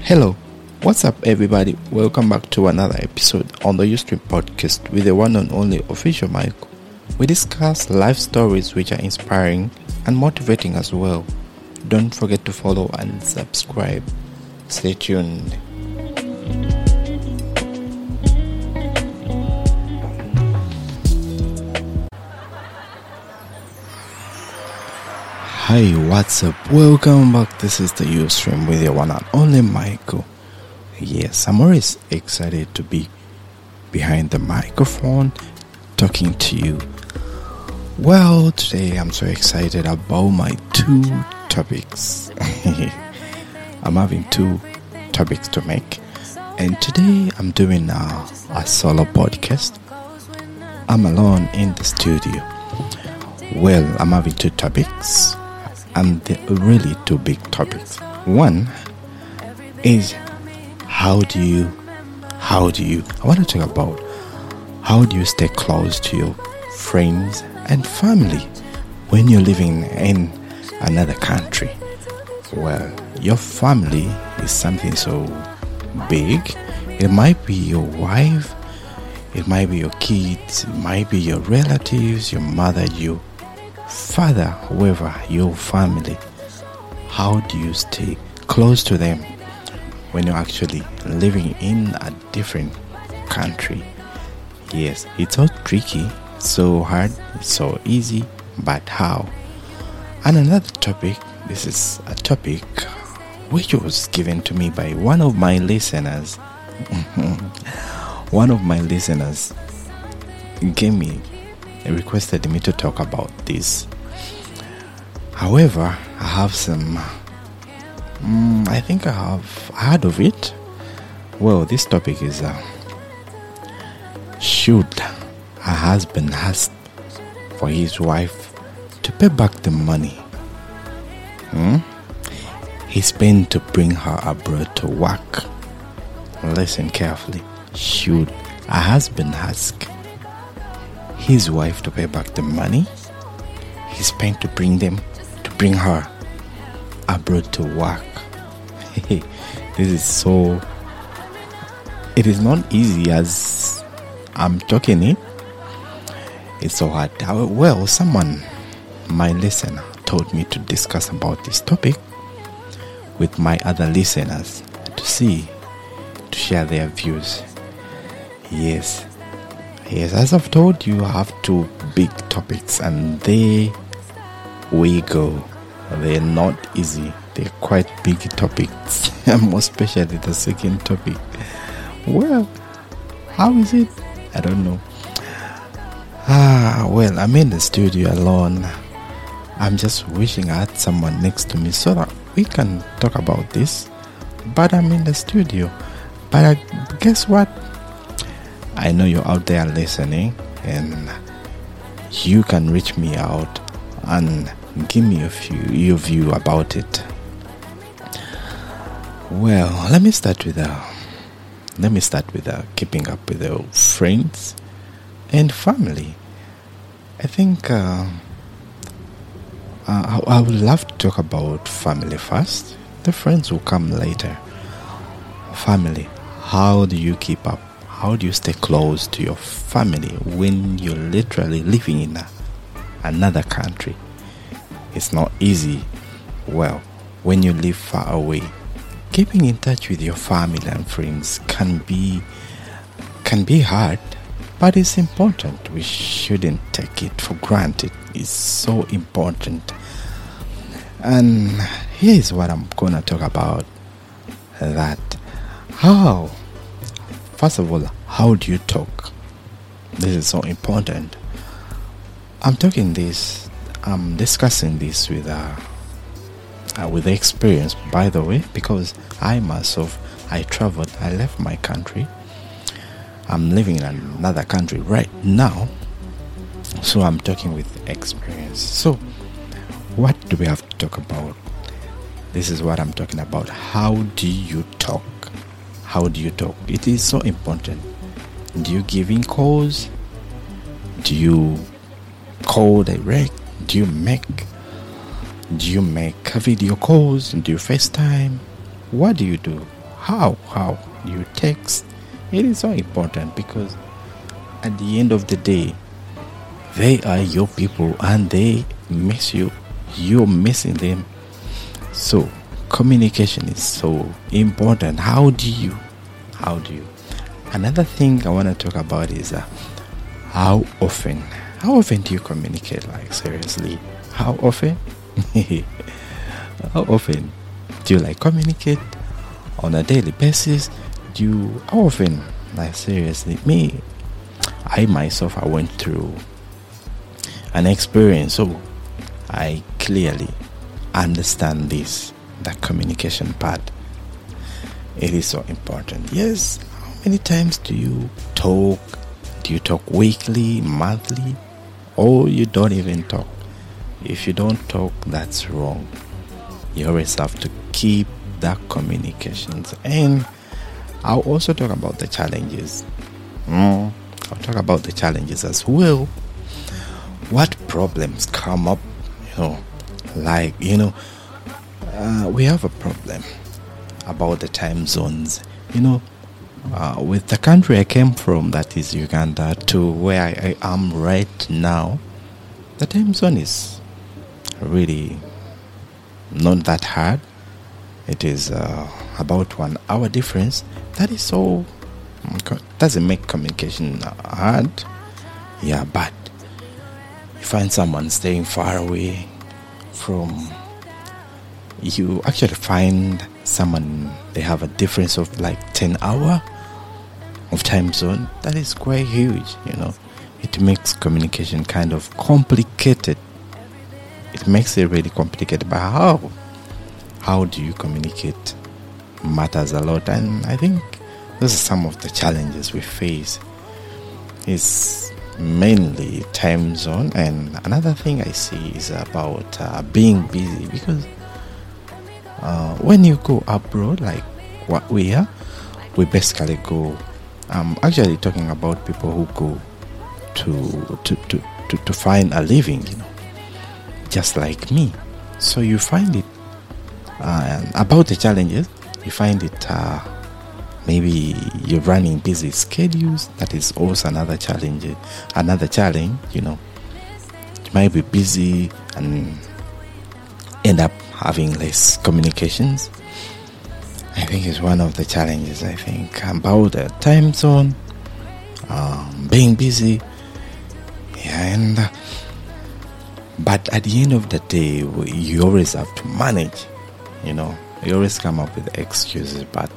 Hello, what's up, everybody? Welcome back to another episode on the Ustream podcast with the one and only official Michael. We discuss life stories which are inspiring and motivating as well. Don't forget to follow and subscribe. Stay tuned. Hi, what's up? Welcome back. This is the Ustream with your one and only Michael. Yes, I'm always excited to be behind the microphone talking to you. Well, today I'm so excited about my two topics. I'm having two topics to make, and today I'm doing a solo podcast. I'm alone in the studio. Well, I'm having two topics, and they're really two big topics. One is I want to talk about how do you stay close to your friends and family when you're living in another country. Well, your family is something so big. It might be your wife, it might be your kids, it might be your relatives, your mother, your father, whoever, your family. How do you stay close to them when you're actually living in a different country? Yes, it's so tricky, so hard, so easy, but how? And another topic, this is a topic which was given to me by one of my listeners. One of my listeners requested me to talk about this. However, I have some I think I have heard of it. Well, this topic is should a husband ask for his wife to pay back the money he spent to bring her abroad to work? Listen carefully. Should a husband ask his wife to pay back the money he spent to bring her abroad to work? It is not easy as I'm talking it. It's so hard. Well, my listener told me to discuss about this topic with my other listeners to share their views. Yes, as I've told you, I have two big topics, and there we go. They're not easy. They're quite big topics, most especially the second topic. Well, how is it? I don't know. Well, I'm in the studio alone. I'm just wishing I had someone next to me so that we can talk about this. But I'm in the studio. But guess what? I know you're out there listening, and you can reach me out and give me your view about it. Well, let me start with keeping up with the friends and family. I think I would love to talk about family first. The friends will come later. Family, how do you keep up? How do you stay close to your family when you're literally living in another country? It's not easy. Well, when you live far away, keeping in touch with your family and friends can be hard, but it's important. We shouldn't take it for granted. It's so important. And here's what I'm gonna talk about. First of all, how do you talk? This is so important. I'm discussing this with experience, by the way, because I myself, I left my country. I'm living in another country right now, so I'm talking with experience. So what do we have to talk about? This is what I'm talking about. How do you talk? It is so important. Do you give in calls? Do you call direct? Do you make video calls? Do you FaceTime? What do you do? how you text. It is so important because at the end of the day, they are your people and they miss you. You're missing them. So communication is so important. How do you? Another thing I want to talk about is how often do you communicate? Like, seriously, how often? How often do you communicate on a daily basis? How often? Like, seriously, I myself, I went through an experience, so I clearly understand the communication part. It is so important. Yes. How many times do you talk? Do you talk weekly, monthly, or you don't even talk? If you don't talk, that's wrong. You always have to keep that communications. And I'll also talk about the challenges. I'll talk about the challenges as well. What problems come up? We have a problem about the time zones. With the country I came from, that is Uganda, to where I am right now, the time zone is really not that hard. It is about 1 hour difference. That is so, doesn't make communication hard. Yeah, but you find someone staying far away from you, actually find someone, they have a difference of 10 hours of time zone. That is quite huge. It makes communication kind of complicated. It makes it really complicated. But how do you communicate matters a lot. And I think those are some of the challenges we face. It's mainly time zone, and another thing I see is about being busy, because when you go abroad, like what we are, we basically go. I'm actually talking about people who go to find a living, just like me. So you find it about the challenges. You find it maybe you're running busy schedules. That is also another challenge. You might be busy and end up having less communications. I think it's one of the challenges. I think about the time zone, being busy, but at the end of the day, you always have to manage. You always come up with excuses, but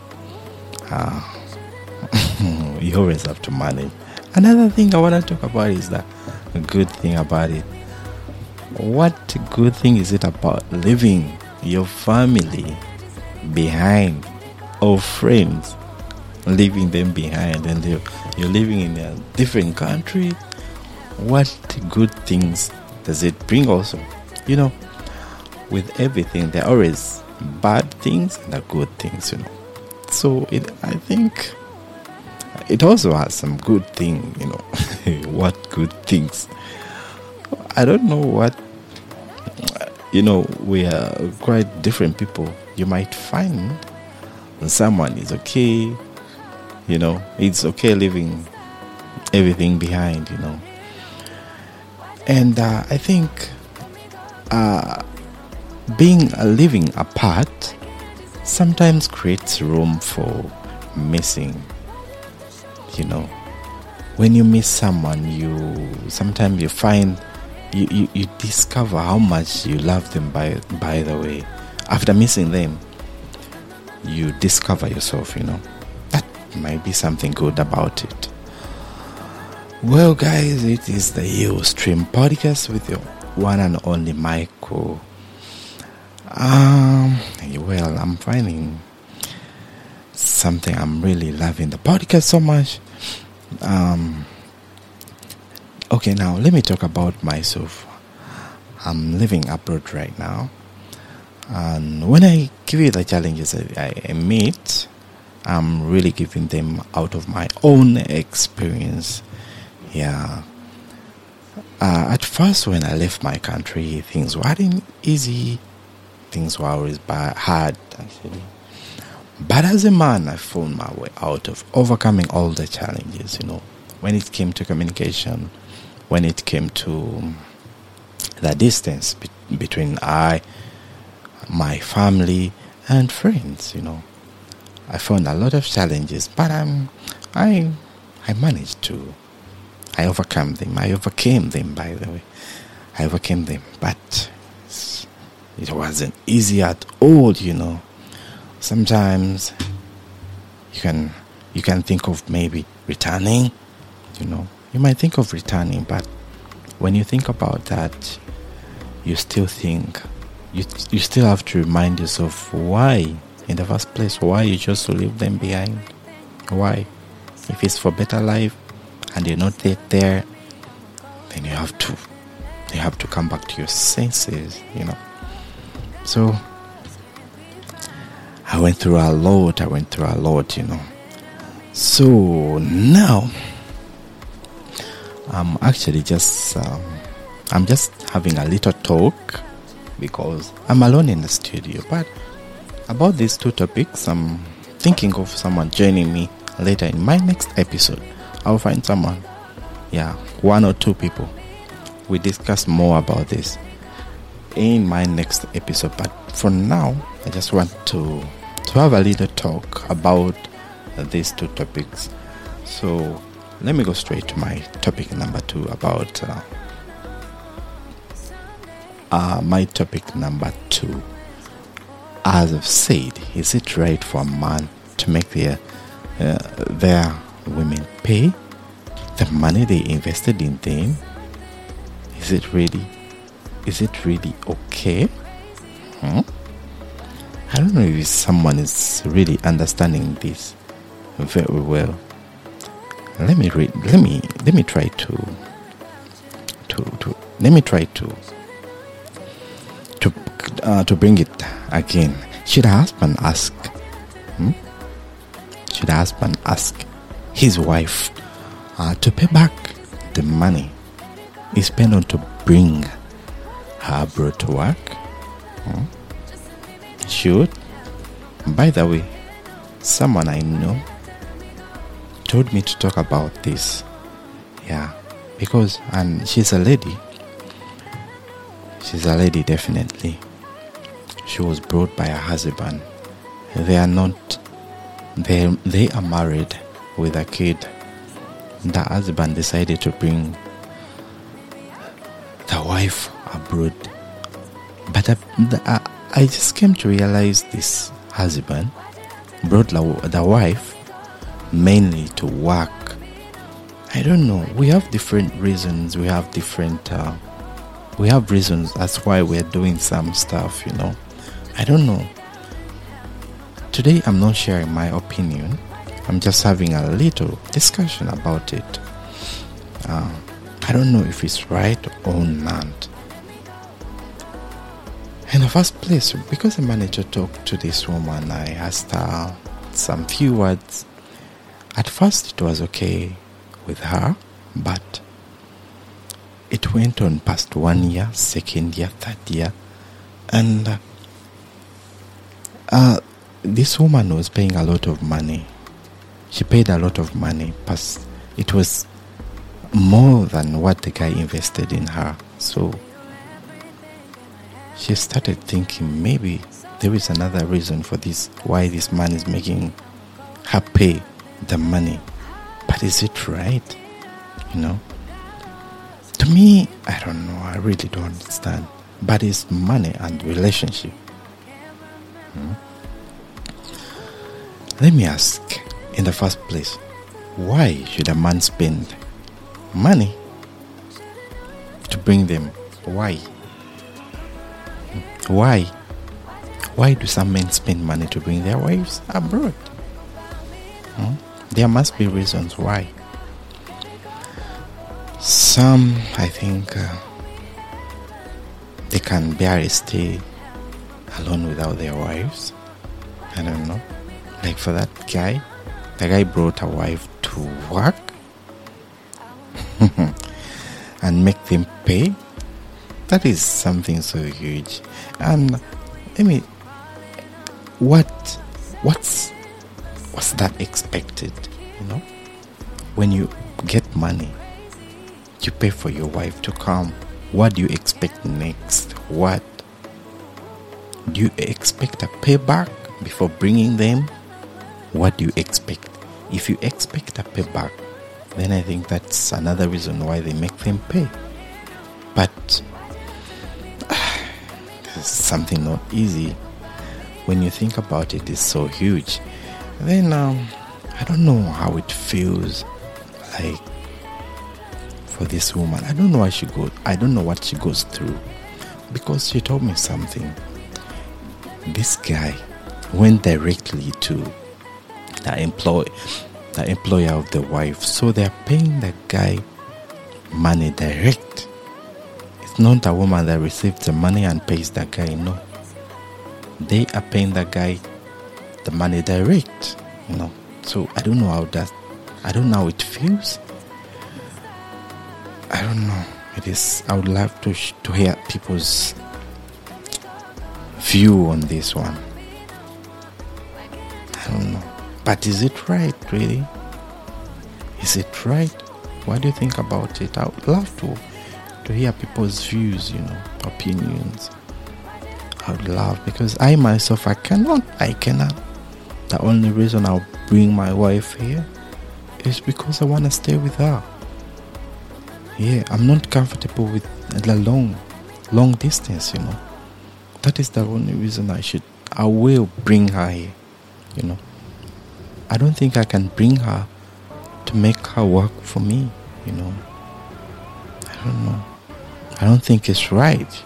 you always have to manage. Another thing I want to talk about is the good thing about it. What good thing is it about leaving your family behind, or friends, leaving them behind, and you're living in a different country? What good things does it bring also? With everything, there are always bad things and the good things, So I think it also has some good thing, What good things? I don't know what, we are quite different people. You might find someone is okay, it's okay leaving everything behind, And I think living apart sometimes creates room for missing. When you miss someone, sometimes you find you discover how much you love them. By the way, after missing them, you discover yourself. That might be something good about it. Well, guys, it is the Ustream podcast with your one and only Michael. Well, I'm finding something, I'm really loving the podcast so much. Okay, now let me talk about myself. I'm living abroad right now, and when I give you the challenges I meet, I'm really giving them out of my own experience. At first, when I left my country, things weren't easy. Things were always hard, actually. But as a man, I found my way out of overcoming all the challenges, when it came to communication, when it came to the distance between my family, and friends, I found a lot of challenges, but I managed to. I overcame them. By the way. I overcame them, but it wasn't easy at all, Sometimes you can think of maybe returning, You might think of returning, but when you think about that, you still think, you still have to remind yourself why, in the first place, why you chose to leave them behind. Why? If it's for better life and you're not there, then you have to come back to your senses, So I went through a lot, So now I'm actually I'm just having a little talk because I'm alone in the studio. But about these two topics, I'm thinking of someone joining me later in my next episode. I'll find someone, one or two people. We discuss more about this in my next episode. But for now, I just want to have a little talk about these two topics. So let me go straight to my topic number 2 about my topic number 2. As I've said, is it right for a man to make their women pay the money they invested in them? Is it really okay? I don't know if someone is really understanding this very well. Let me try to bring it again. Should a husband ask his wife to pay back the money he spent on to bring her abroad to work? Should? By the way, someone I know told me to talk about this. Because she's a lady. She's a lady, definitely. She was brought by her husband. They are married with a kid. The husband decided to bring the wife abroad. But I just came to realize this husband brought the wife mainly to work. I don't know. We have different reasons. We have reasons. That's why we're doing some stuff, I don't know. Today I'm not sharing my opinion. I'm just having a little discussion about it. I don't know if it's right or not. In the first place, because I managed to talk to this woman, I asked her some few words. At first it was okay with her, but it went on past 1 year, 2nd year, 3rd year, and this woman was paying a lot of money. She paid a lot of money, but it was more than what the guy invested in her. So she started thinking maybe there is another reason for this, why this man is making her pay the money. But is it right? To me, I don't know. I really don't understand. But it's money and relationship. Let me ask, in the first place, why should a man spend money to bring them? Why? Why do some men spend money to bring their wives abroad? There must be reasons why. Some, I think, they can barely stay alone without their wives. I don't know. Like for that guy, the guy brought a wife to work and make them pay. That is something so huge. And what what's that expected? When you get money, you pay for your wife to come. What do you expect next? What do you expect? A payback before bringing them? What do you expect? If you expect a payback, then I think that's another reason why they make them pay. But this is something not easy. When you think about it, it's so huge. Then I don't know how it feels like for this woman. I don't know what she goes through, because she told me something. This guy went directly to the employer of the wife, so they're paying the guy money direct. It's not a woman that receives the money and pays the guy. No, they are paying the guy the money direct. So I don't know how it feels. I don't know. I would love to hear people's view on this one. I don't know. But is it right, really? Is it right? What do you think about it? I would love to hear people's views, opinions. I would love, because I myself, I cannot. The only reason I'll bring my wife here is because I want to stay with her. Yeah, I'm not comfortable with the long distance, That is the only reason I will bring her here, I don't think I can bring her to make her work for me, I don't know. I don't think it's right.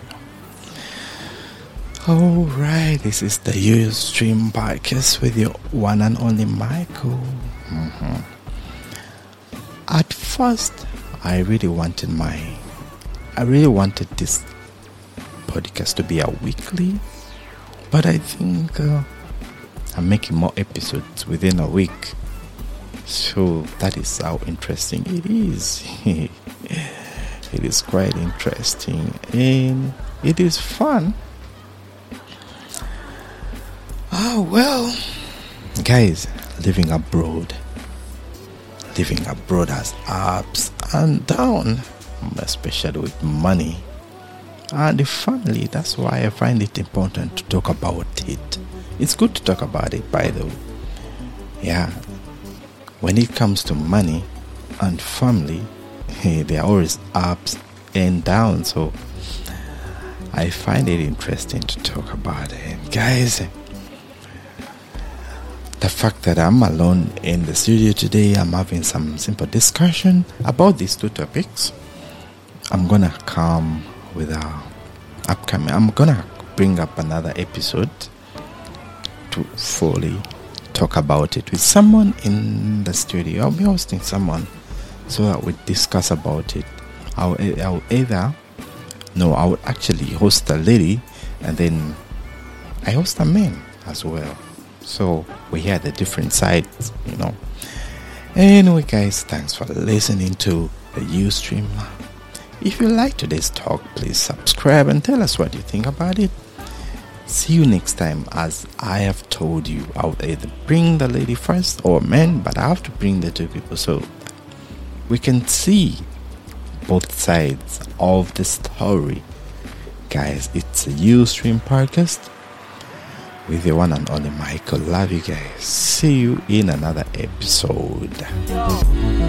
Alright, this is the Ustream Podcast with your one and only Michael. At first, I really wanted this podcast to be a weekly, but I think I'm making more episodes within a week. So that is how interesting it is. It is quite interesting and it is fun. Well, guys, living abroad has ups and downs, especially with money and the family. That's why I find it important to talk about it. It's good to talk about it, by the way. Yeah, when it comes to money and family, there are always ups and downs, so I find it interesting to talk about it. Guys, the fact that I'm alone in the studio today, I'm having some simple discussion about these two topics. I'm gonna come with I'm gonna bring up another episode to fully talk about it with someone in the studio. I'll be hosting someone so that we discuss about it. I would actually host a lady, and then I host a man as well. So we hear the different sides, Anyway, guys, thanks for listening to the Ustream. If you like today's talk, please subscribe and tell us what you think about it. See you next time. As I have told you, I would either bring the lady first or man, but I have to bring the two people so we can see both sides of the story. Guys, it's a Ustream Podcast with the one and only Michael. Love you guys. See you in another episode.